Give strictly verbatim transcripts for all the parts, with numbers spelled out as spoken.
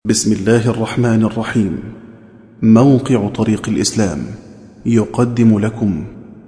بسم الله الرحمن الرحيم. موقع طريق الإسلام يقدم لكم.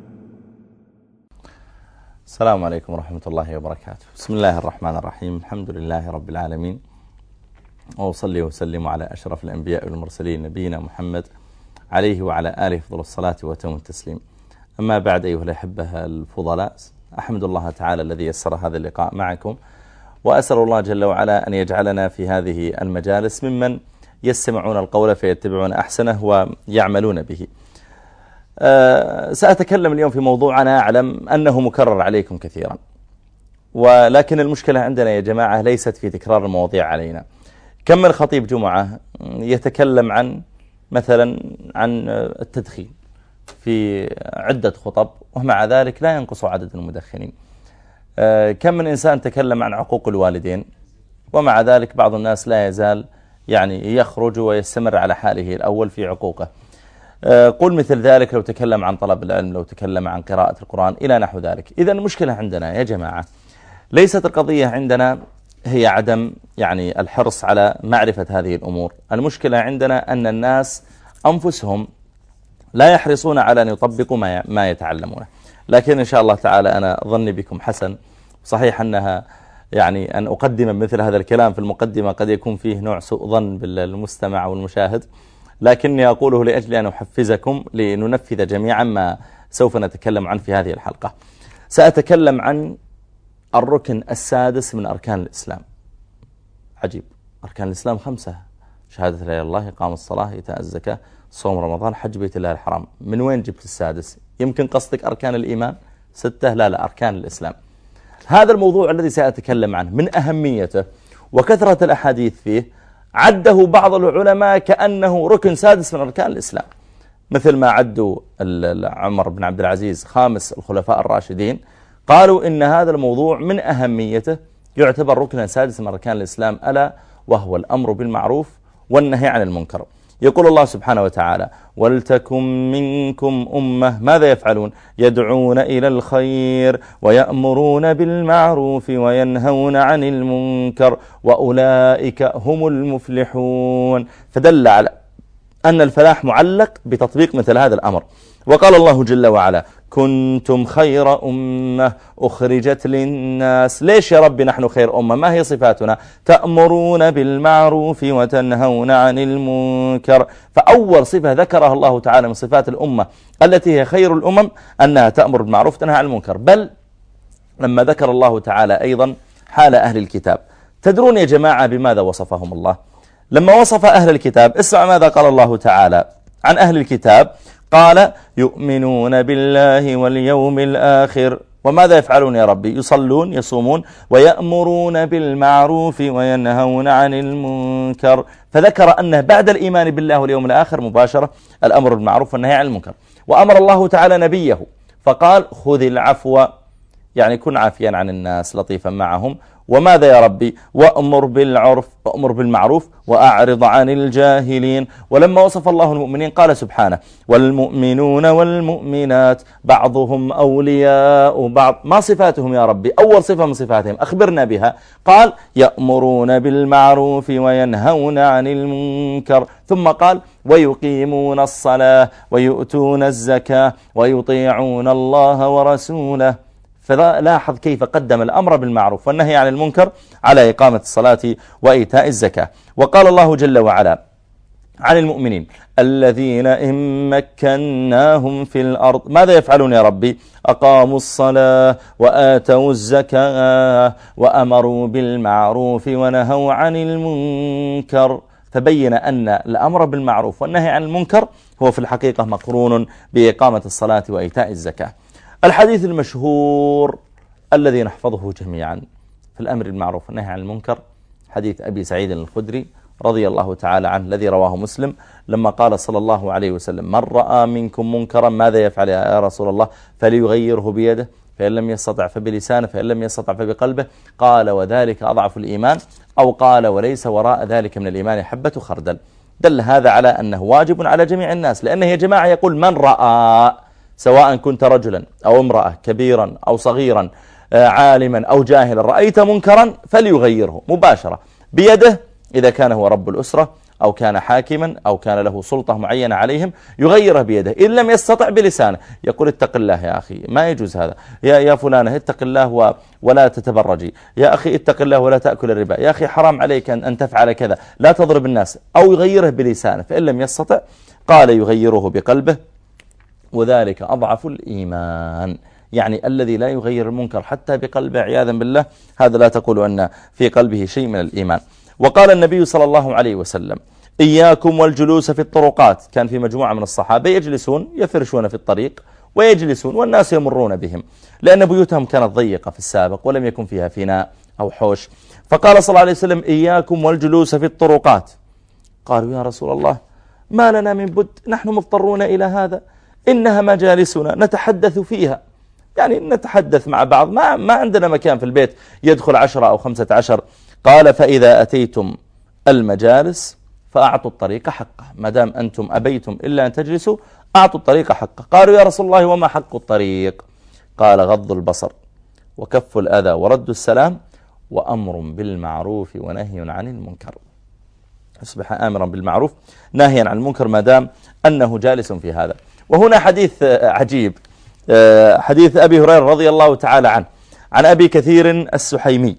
السلام عليكم ورحمة الله وبركاته. بسم الله الرحمن الرحيم. الحمد لله رب العالمين، وأصلي وسلم على أشرف الأنبياء والمرسلين نبينا محمد عليه وعلى آله فضل الصلاة وتم التسليم. أما بعد، أيها الأحبة الفضلاء، أحمد الله تعالى الذي يسر هذا اللقاء معكم، وأسأل الله جل وعلا أن يجعلنا في هذه المجالس ممن يستمعون القول فيتبعون أحسنه ويعملون به. أه سأتكلم اليوم في موضوع أنا أعلم أنه مكرر عليكم كثيرا، ولكن المشكلة عندنا يا جماعة ليست في تكرار المواضيع علينا. كم من خطيب جمعة يتكلم عن مثلا عن التدخين في عدة خطب، ومع ذلك لا ينقص عدد المدخنين. كم من إنسان تكلم عن عقوق الوالدين، ومع ذلك بعض الناس لا يزال يعني يخرج ويستمر على حاله الأول في عقوقه. قل مثل ذلك لو تكلم عن طلب العلم، لو تكلم عن قراءة القرآن إلى نحو ذلك. إذا المشكلة عندنا يا جماعة ليست القضية عندنا هي عدم يعني الحرص على معرفة هذه الأمور. المشكلة عندنا أن الناس أنفسهم لا يحرصون على أن يطبقوا ما ما يتعلمونه. لكن إن شاء الله تعالى أنا ظني بكم حسن. صحيح أنها يعني أن أقدم مثل هذا الكلام في المقدمة قد يكون فيه نوع سوء ظن بالمستمع والمشاهد، لكني أقوله لأجل أن أحفزكم لننفذ جميعا ما سوف نتكلم عنه في هذه الحلقة. سأتكلم عن الركن السادس من أركان الإسلام. عجيب، أركان الإسلام خمسة: شهادة لا إله إلا الله، إقام الصلاة، إيتاء الزكاة، صوم رمضان، حج بيت الله الحرام. من وين جبت السادس؟ يمكن قصدك أركان الإيمان ستة؟ لا لا، أركان الإسلام. هذا الموضوع الذي سأتكلم عنه من أهميته وكثرة الأحاديث فيه عده بعض العلماء كأنه ركن سادس من أركان الإسلام، مثل ما عدوا عمر بن عبد العزيز خامس الخلفاء الراشدين. قالوا إن هذا الموضوع من أهميته يعتبر ركنا سادس من أركان الإسلام، ألا وهو الأمر بالمعروف والنهي عن المنكر. يقول الله سبحانه وتعالى: ولتكن منكم أمة ماذا يفعلون؟ يدعون إلى الخير ويأمرون بالمعروف وينهون عن المنكر وأولئك هم المفلحون. فدل على أن الفلاح معلق بتطبيق مثل هذا الأمر. وقال الله جل وعلا: كنتم خير أمة أخرجت للناس. ليش يا رب نحن خير أمة؟ ما هي صفاتنا؟ تأمرون بالمعروف وتنهون عن المنكر. فأول صفة ذكرها الله تعالى من صفات الأمة التي هي خير الأمم أنها تأمر بالمعروف وتنهى عن المنكر. بل لما ذكر الله تعالى أيضا حال أهل الكتاب، تدرون يا جماعة بماذا وصفهم الله؟ لما وصف أهل الكتاب، اسمع ماذا قال الله تعالى عن أهل الكتاب. قال: يؤمنون بالله واليوم الآخر. وماذا يفعلون يا ربي؟ يصلون، يصومون، ويأمرون بالمعروف وينهون عن المنكر. فذكر أنه بعد الإيمان بالله واليوم الآخر مباشرة الأمر بالمعروف والنهي عن المنكر. وأمر الله تعالى نبيه فقال: خذ العفو، يعني كن عافيا عن الناس لطيفا معهم. وماذا يا ربي؟ وأمر بالعرف، وأمر بالمعروف وأعرض عن الجاهلين. ولما وصف الله المؤمنين قال سبحانه: والمؤمنون والمؤمنات بعضهم أولياء بعض. ما صفاتهم يا ربي؟ أول صفة من صفاتهم أخبرنا بها. قال: يأمرون بالمعروف وينهون عن المنكر. ثم قال: ويقيمون الصلاة ويؤتون الزكاة ويطيعون الله ورسوله. فلاحظ كيف قدم الأمر بالمعروف والنهي عن المنكر على إقامة الصلاة وإيتاء الزكاة. وقال الله جل وعلا عن المؤمنين: الذين إن مكناهم في الأرض ماذا يفعلون يا ربي؟ أقاموا الصلاة وآتوا الزكاة وأمروا بالمعروف ونهوا عن المنكر. فبين أن الأمر بالمعروف والنهي عن المنكر هو في الحقيقة مقرون بإقامة الصلاة وإيتاء الزكاة. الحديث المشهور الذي نحفظه جميعا في الأمر بالمعروف والنهي عن المنكر، حديث أبي سعيد الخدري رضي الله تعالى عنه الذي رواه مسلم، لما قال صلى الله عليه وسلم: من رأى منكم منكرا ماذا يفعل يا رسول الله؟ فليغيره بيده، فإن لم يستطع فبلسانه، فإن لم يستطع فبقلبه. قال: وذلك أضعف الإيمان. أو قال: وليس وراء ذلك من الإيمان حبة خردل. دل هذا على أنه واجب على جميع الناس، لأنه يا جماعة يقول من رأى، سواء كنت رجلا أو امرأة، كبيرا أو صغيرا، عالما أو جاهلا، رأيت منكرا فليغيره مباشرة بيده إذا كان هو رب الأسرة أو كان حاكما أو كان له سلطة معينة عليهم يغيره بيده، إن لم يستطع بلسانه يقول اتق الله يا أخي، ما يجوز هذا، يا يا فلانة اتق الله ولا تتبرجي، يا أخي اتق الله ولا تأكل الربا، يا أخي حرام عليك أن تفعل كذا، لا تضرب الناس، أو يغيره بلسانه. فإن لم يستطع قال يغيره بقلبه، وذلك أضعف الإيمان. يعني الذي لا يغير المنكر حتى بقلبه عياذا بالله، هذا لا تقول أن في قلبه شيء من الإيمان. وقال النبي صلى الله عليه وسلم إياكم والجلوس في الطرقات. كان في مجموعة من الصحابة يجلسون يفرشون في الطريق ويجلسون والناس يمرون بهم، لأن بيوتهم كانت ضيقة في السابق ولم يكن فيها فناء أو حوش. فقال صلى الله عليه وسلم إياكم والجلوس في الطرقات. قالوا يا رسول الله ما لنا من بد، نحن مضطرون إلى هذا، إنها مجالسنا نتحدث فيها، يعني نتحدث مع بعض، ما, ما عندنا مكان في البيت يدخل عشرة أو خمسة عشر. قال فإذا أتيتم المجالس فأعطوا الطريق حقه، ما دام أنتم أبيتم إلا أن تجلسوا أعطوا الطريق حقه. قالوا يا رسول الله وما حق الطريق؟ قال غض البصر وكف الأذى ورد السلام وأمر بالمعروف ونهي عن المنكر. أصبح آمرا بالمعروف ناهيا عن المنكر ما دام أنه جالس في هذا. وهنا حديث عجيب، حديث أبي هريرة رضي الله تعالى عنه عن أبي كثير السحيمي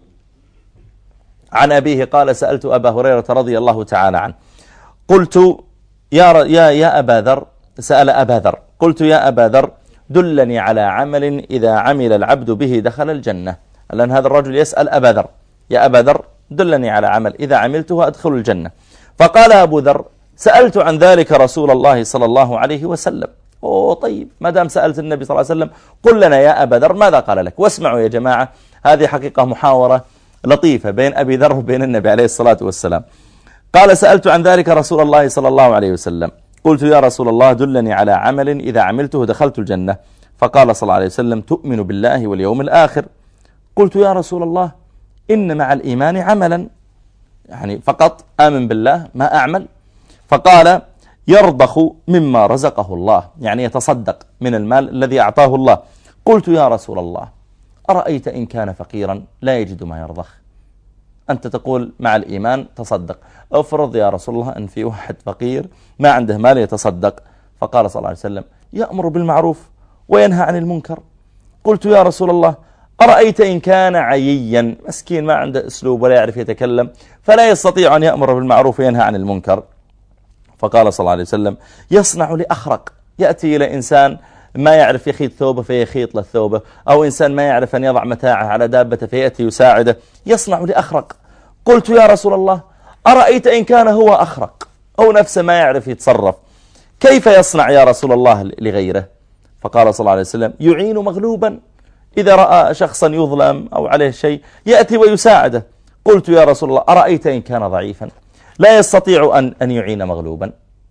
عن أبيه قال سألت أبا هريرة رضي الله تعالى عنه قلت يا, يا, يا أبا ذر، سأل أبا ذر قلت يا أبا ذر دلني على عمل إذا عمل العبد به دخل الجنة. لأن هذا الرجل يسأل أبا ذر يا أبا ذر دلني على عمل إذا عملته أدخل الجنة. فقال أبو ذر سألت عن ذلك رسول الله صلى الله عليه وسلم. أوه طيب، ما دام سألت النبي صلى الله عليه وسلم قل لنا يا أبا ذر ماذا قال لك. واسمعوا يا جماعة، هذه حقيقة محاورة لطيفة بين أبي ذر وبين النبي عليه الصلاة والسلام. قال سألت عن ذلك رسول الله صلى الله عليه وسلم قلت يا رسول الله دلني على عمل إذا عملته دخلت الجنة. فقال صلى الله عليه وسلم تؤمن بالله واليوم الآخر. قلت يا رسول الله إن مع الإيمان عملا، يعني فقط آمن بالله ما أعمل. فقال يرضخ مما رزقه الله، يعني يتصدق من المال الذي أعطاه الله. قلت يا رسول الله أرأيت إن كان فقيرا لا يجد ما يرضخ؟ أنت تقول مع الإيمان تصدق، افرض يا رسول الله أن في واحد فقير ما عنده مال يتصدق. فقال صلى الله عليه وسلم يأمر بالمعروف وينهى عن المنكر. قلت يا رسول الله أرأيت إن كان عييا، مسكين ما عنده أسلوب ولا يعرف يتكلم فلا يستطيع أن يأمر بالمعروف وينهى عن المنكر. فقال صلى الله عليه وسلم يصنع لأخرق، يأتي إلى إنسان ما يعرف يخيط ثوبه فيخيط له ثوبه، أو إنسان ما يعرف أن يضع متاعه على دابته فيأتي يساعده، يصنع لأخرق. قلت يا رسول الله أرأيت إن كان هو أخرق أو نفسه ما يعرف يتصرف كيف يصنع يا رسول الله لغيره؟ فقال صلى الله عليه وسلم يعين مغلوبا، إذا رأى شخصا يظلم أو عليه شيء يأتي ويساعده. قلت يا رسول الله أرأيت إن كان ضعيفا لا يستطيع أن, أن يعين مغلوبا؟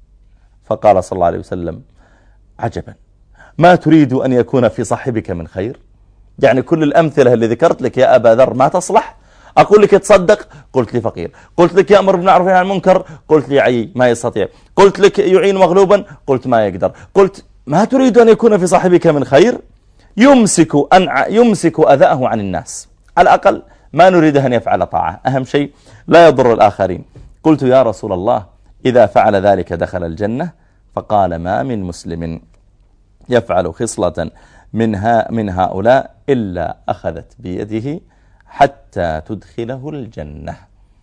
فقال صلى الله عليه وسلم عجبا ما تريد أن يكون في صاحبك من خير؟ يعني كل الأمثلة اللي ذكرت لك يا أبا ذر ما تصلح. أقول لك تصدق قلت لي فقير، قلت لك يأمر بالمعروف وينهى عن المنكر قلت لي عيي ما يستطيع، قلت لك يعين مغلوبا قلت ما يقدر، قلت ما تريد أن يكون في صاحبك من خير؟ يمسك, أن يمسك أذاه عن الناس، على الأقل ما نريده أن يفعل طاعة، أهم شيء لا يضر الآخرين. قلت يا رسول الله إذا فعل ذلك دخل الجنة. فقال ما من مسلم يفعل خصلة منها من هؤلاء إلا أخذت بيده حتى تدخله الجنة.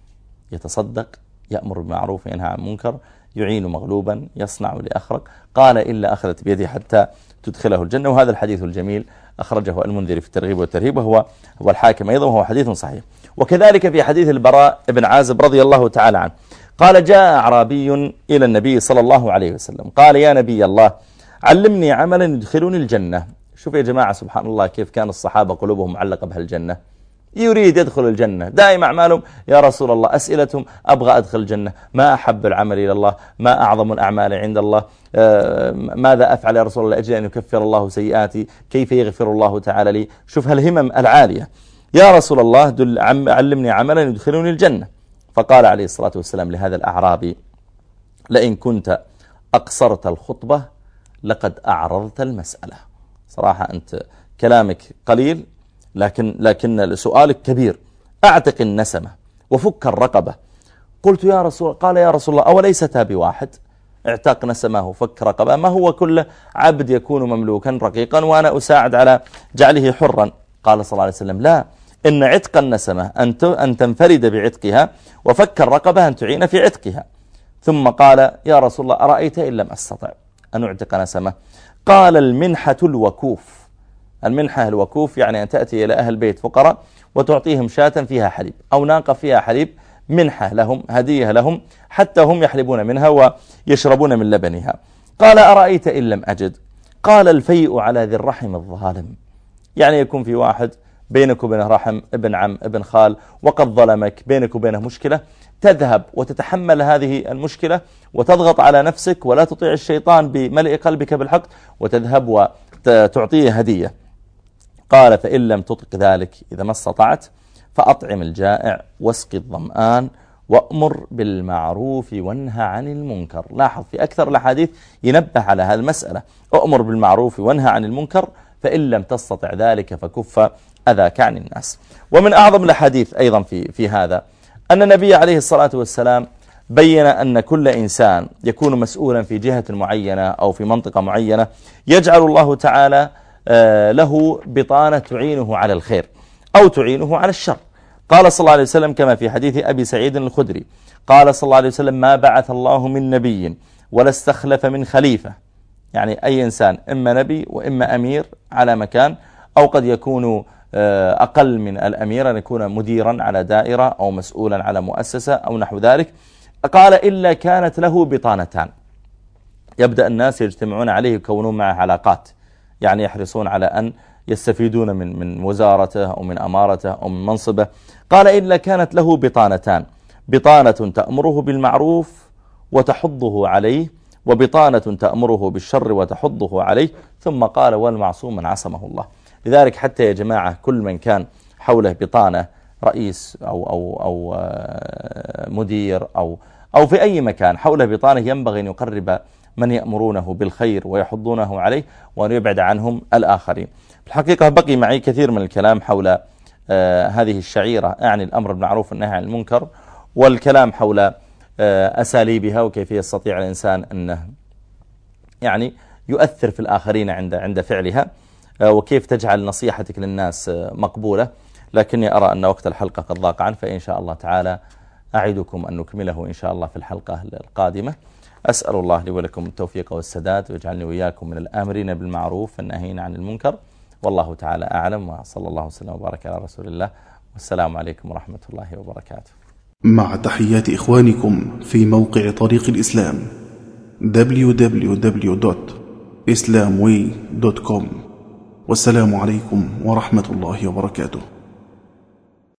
يتصدق، يأمر بالمعروف وينهى عن المنكر، يعين مغلوبا، يصنع لأخرق، قال إلا أخذت بيده حتى تدخله الجنة. وهذا الحديث الجميل أخرجه المنذري في الترغيب والترهيب، وهو هو الحاكم أيضا، وهو حديث صحيح. وكذلك في حديث البراء بن عازب رضي الله تعالى عنه قال جاء أعرابي إلى النبي صلى الله عليه وسلم قال يا نبي الله علمني عملا يدخلني الجنة. شوف يا جماعة سبحان الله كيف كان الصحابة قلوبهم معلقة بهالجنة، يريد يدخل الجنة، دائما أعمالهم يا رسول الله، أسئلتهم أبغى أدخل الجنة، ما أحب العمل إلى الله، ما أعظم الأعمال عند الله، ماذا أفعل يا رسول الله أجل أن يكفر الله سيئاتي، كيف يغفر الله تعالى لي. شوف هالهمم العالية. يا رسول الله دل علمني عملا يدخلني الجنة. فقال عليه الصلاة والسلام لهذا الأعرابي لئن كنت أقصرت الخطبة لقد أعرضت المسألة. صراحة أنت كلامك قليل لكن لكن سؤالك كبير. أعتق النسمة وفك الرقبة قلت يا رسول قال يا رسول الله أوليستا بواحد؟ اعتق نسمه فك رقبة، ما هو كل عبد يكون مملوكا رقيقا وأنا أساعد على جعله حرا؟ قال صلى الله عليه وسلم لا، إن عتق النسمة أن تنفرد بعتقها، وفك الرقبة أن تعين في عتقها. ثم قال يا رسول الله أرأيت إن لم أستطع أن أعتق نسمة؟ قال المنحة الوكوف. المنحة الوكوف يعني أن تأتي إلى أهل بيت فقراء وتعطيهم شاة فيها حليب أو ناقة فيها حليب، منحة لهم، هدية لهم، حتى هم يحلبون منها ويشربون من لبنها. قال أرأيت إن لم أجد؟ قال الفيء على ذي الرحم الظالم، يعني يكون في واحد بينك وبينه رحم، ابن عم ابن خال، وقد ظلمك، بينك وبينه مشكلة، تذهب وتتحمل هذه المشكلة وتضغط على نفسك ولا تطيع الشيطان بملء قلبك بالحق، وتذهب وتعطيه هدية. قال فإن لم تطق ذلك إذا ما استطعت فأطعم الجائع واسقي الظمآن وأمر بالمعروف وانهى عن المنكر. لاحظ في أكثر الأحاديث ينبه على هذه المسألة، أمر بالمعروف وانهى عن المنكر، فإن لم تستطع ذلك فكف أذاك عن الناس. ومن أعظم الأحاديث أيضا في, في هذا أن النبي عليه الصلاة والسلام بين أن كل إنسان يكون مسؤولا في جهة معينة أو في منطقة معينة يجعل الله تعالى له بطانة تعينه على الخير أو تعينه على الشر. قال صلى الله عليه وسلم كما في حديث أبي سعيد الخدري قال صلى الله عليه وسلم ما بعث الله من نبي ولا استخلف من خليفة، يعني أي إنسان إما نبي وإما أمير على مكان، أو قد يكون أقل من الأمير أن يكون مديرا على دائرة أو مسؤولا على مؤسسة أو نحو ذلك. قال إلا كانت له بطانتان، يبدأ الناس يجتمعون عليه يكونون معه علاقات، يعني يحرصون على أن يستفيدون من من وزارته أو من أمارته أو من منصبه. قال إلا كانت له بطانتان، بطانة تأمره بالمعروف وتحضه عليه، وبطانة تأمره بالشر وتحضه عليه. ثم قال والمعصوم من عصمه الله. لذلك حتى يا جماعة كل من كان حوله بطانة، رئيس أو, أو, أو مدير أو, أو في أي مكان حوله بطانة، ينبغي أن يقرب من يأمرونه بالخير ويحضونه عليه وأن يبعد عنهم الآخرين. الحقيقة بقي معي كثير من الكلام حول آه هذه الشعيرة، يعني الأمر بالمعروف والنهي عن المنكر، والكلام حول آه أساليبها وكيف يستطيع الإنسان أنه يعني يؤثر في الآخرين عند عند فعلها، آه وكيف تجعل نصيحتك للناس آه مقبولة. لكني أرى أن وقت الحلقة قد ضاق عنه، فإن شاء الله تعالى أعدكم أن نكمله إن شاء الله في الحلقة القادمة. أسأل الله لي ولكم التوفيق والسداد، ويجعلني وإياكم من الآمرين بالمعروف والناهين عن المنكر، والله تعالى أعلم، وصلى الله وسلم وبارك على رسول الله، والسلام عليكم ورحمة الله وبركاته. مع تحيات إخوانكم في موقع طريق الإسلام دبليو دبليو دبليو دوت إسلام واي دوت كوم، والسلام عليكم ورحمة الله وبركاته.